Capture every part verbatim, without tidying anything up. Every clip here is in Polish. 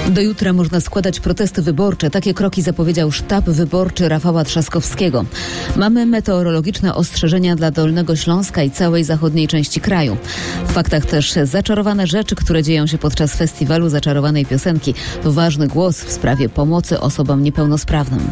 Do jutra można składać protesty wyborcze. Takie kroki zapowiedział sztab wyborczy Rafała Trzaskowskiego. Mamy meteorologiczne ostrzeżenia dla Dolnego Śląska i całej zachodniej części kraju. W faktach też zaczarowane rzeczy, które dzieją się podczas festiwalu Zaczarowanej Piosenki. To ważny głos w sprawie pomocy osobom niepełnosprawnym.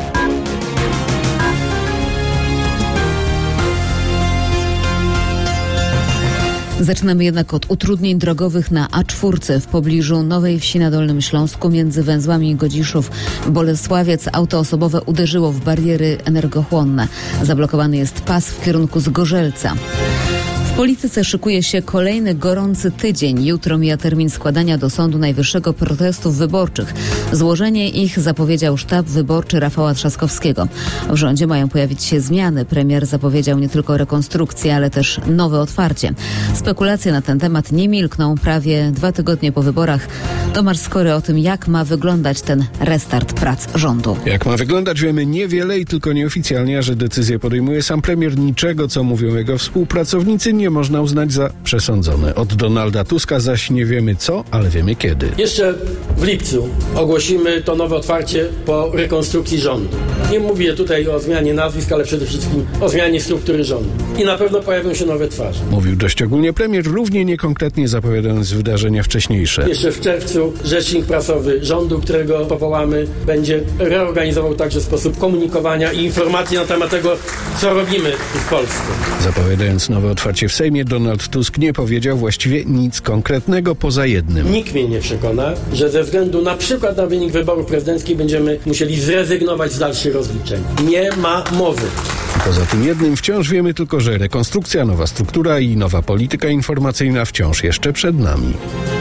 Zaczynamy jednak od utrudnień drogowych na A cztery w pobliżu Nowej Wsi na Dolnym Śląsku między węzłami Godziszów-Bolesławiec. Auto osobowe uderzyło w bariery energochłonne. Zablokowany jest pas w kierunku Zgorzelca. W polityce szykuje się kolejny gorący tydzień. Jutro mija termin składania do Sądu Najwyższego protestów wyborczych. Złożenie ich zapowiedział sztab wyborczy Rafała Trzaskowskiego. W rządzie mają pojawić się zmiany. Premier zapowiedział nie tylko rekonstrukcję, ale też nowe otwarcie. Spekulacje na ten temat nie milkną prawie dwa tygodnie po wyborach. Tomasz Skory o tym, jak ma wyglądać ten restart prac rządu. Jak ma wyglądać, wiemy niewiele i tylko nieoficjalnie, a że decyzję podejmuje sam premier. Niczego, co mówią jego współpracownicy, nie można uznać za przesądzone. Od Donalda Tuska zaś nie wiemy co, ale wiemy kiedy. Jeszcze w lipcu ogłosimy to nowe otwarcie po rekonstrukcji rządu. Nie mówię tutaj o zmianie nazwisk, ale przede wszystkim o zmianie struktury rządu. I na pewno pojawią się nowe twarze. Mówił dość ogólnie premier, równie niekonkretnie zapowiadając wydarzenia wcześniejsze. Jeszcze w czerwcu rzecznik prasowy rządu, którego powołamy, będzie reorganizował także sposób komunikowania i informacji na temat tego, co robimy w Polsce. Zapowiadając nowe otwarcie w Sejmie, Donald Tusk nie powiedział właściwie nic konkretnego poza jednym. Nikt mnie nie przekona, że ze względu na przykład na wynik wyborów prezydenckich będziemy musieli zrezygnować z dalszych rozliczeń. Nie ma mowy. Poza tym jednym wciąż wiemy tylko, że rekonstrukcja, nowa struktura i nowa polityka informacyjna wciąż jeszcze przed nami.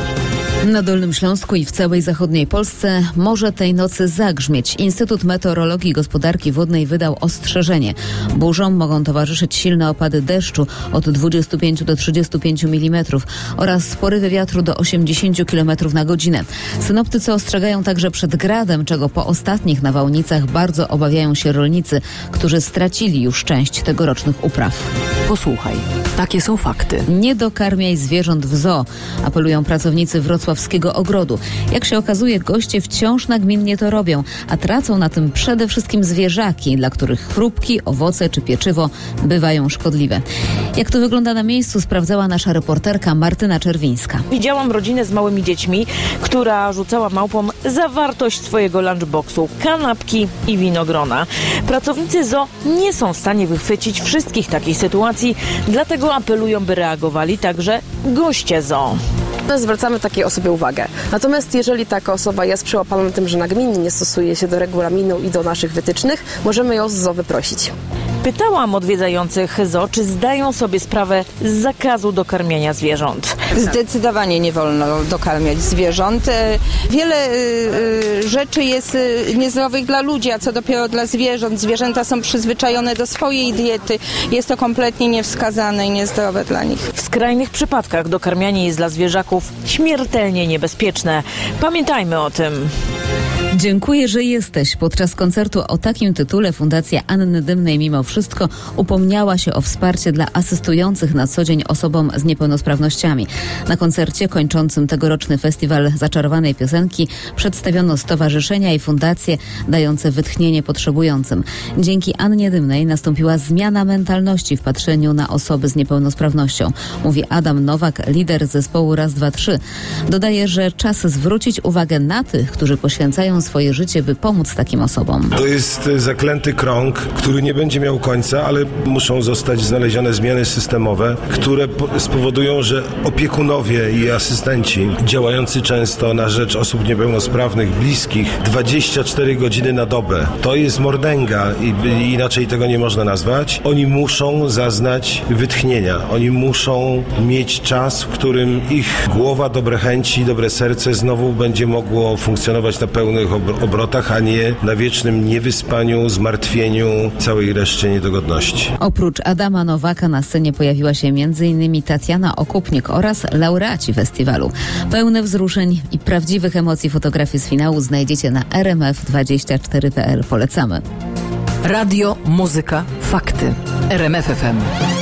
Na Dolnym Śląsku i w całej zachodniej Polsce może tej nocy zagrzmieć. Instytut Meteorologii i Gospodarki Wodnej wydał ostrzeżenie. Burzom mogą towarzyszyć silne opady deszczu od dwudziestu pięciu do trzydziestu pięciu milimetrów oraz porywy wiatru do osiemdziesięciu kilometrów na godzinę. Synoptycy ostrzegają także przed gradem, czego po ostatnich nawałnicach bardzo obawiają się rolnicy, którzy stracili już część tegorocznych upraw. Posłuchaj, takie są fakty. Nie dokarmiaj zwierząt w zoo, apelują pracownicy Wrocławskiego Ogrodu. Jak się okazuje, goście wciąż nagminnie to robią, a tracą na tym przede wszystkim zwierzaki, dla których chrupki, owoce czy pieczywo bywają szkodliwe. Jak to wygląda na miejscu, sprawdzała nasza reporterka Martyna Czerwińska. Widziałam rodzinę z małymi dziećmi, która rzucała małpom zawartość swojego lunchboxu, kanapki i winogrona. Pracownicy zoo nie są w stanie wychwycić wszystkich takich sytuacji, dlatego apelują, by reagowali także goście zoo. My zwracamy takiej osobie uwagę. Natomiast jeżeli taka osoba jest przyłapana na tym, że nagminnie nie stosuje się do regulaminu i do naszych wytycznych, możemy ją z zoo wyprosić. Pytałam odwiedzających zoo, czy zdają sobie sprawę z zakazu dokarmiania zwierząt. Zdecydowanie nie wolno dokarmiać zwierząt. Wiele y, rzeczy jest niezdrowych dla ludzi, a co dopiero dla zwierząt. Zwierzęta są przyzwyczajone do swojej diety. Jest to kompletnie niewskazane i niezdrowe dla nich. W skrajnych przypadkach dokarmianie jest dla zwierzaków śmiertelnie niebezpieczne. Pamiętajmy o tym. Dziękuję, że jesteś. Podczas koncertu o takim tytule Fundacja Anny Dymnej mimo wszystko upomniała się o wsparcie dla asystujących na co dzień osobom z niepełnosprawnościami. Na koncercie kończącym tegoroczny festiwal Zaczarowanej Piosenki przedstawiono stowarzyszenia i fundacje dające wytchnienie potrzebującym. Dzięki Annie Dymnej nastąpiła zmiana mentalności w patrzeniu na osoby z niepełnosprawnością, mówi Adam Nowak, lider zespołu Raz, Dwa, Trzy. Dodaje, że czas zwrócić uwagę na tych, którzy poświęcają swoje życie, by pomóc takim osobom. To jest zaklęty krąg, który nie będzie miał końca, ale muszą zostać znalezione zmiany systemowe, które spowodują, że opiekunowie i asystenci działający często na rzecz osób niepełnosprawnych, bliskich, dwadzieścia cztery godziny na dobę. To jest mordęga i inaczej tego nie można nazwać. Oni muszą zaznać wytchnienia. Oni muszą mieć czas, w którym ich głowa, dobre chęci, dobre serce znowu będzie mogło funkcjonować na pełnych obrotach, a nie na wiecznym niewyspaniu, zmartwieniu, całej reszcie niedogodności. Oprócz Adama Nowaka na scenie pojawiła się między innymi Tatiana Okupnik oraz laureaci festiwalu. Pełne wzruszeń i prawdziwych emocji fotografie z finału znajdziecie na r m f dwadzieścia cztery kropka p l. Polecamy. Radio, muzyka, fakty. R M F F M.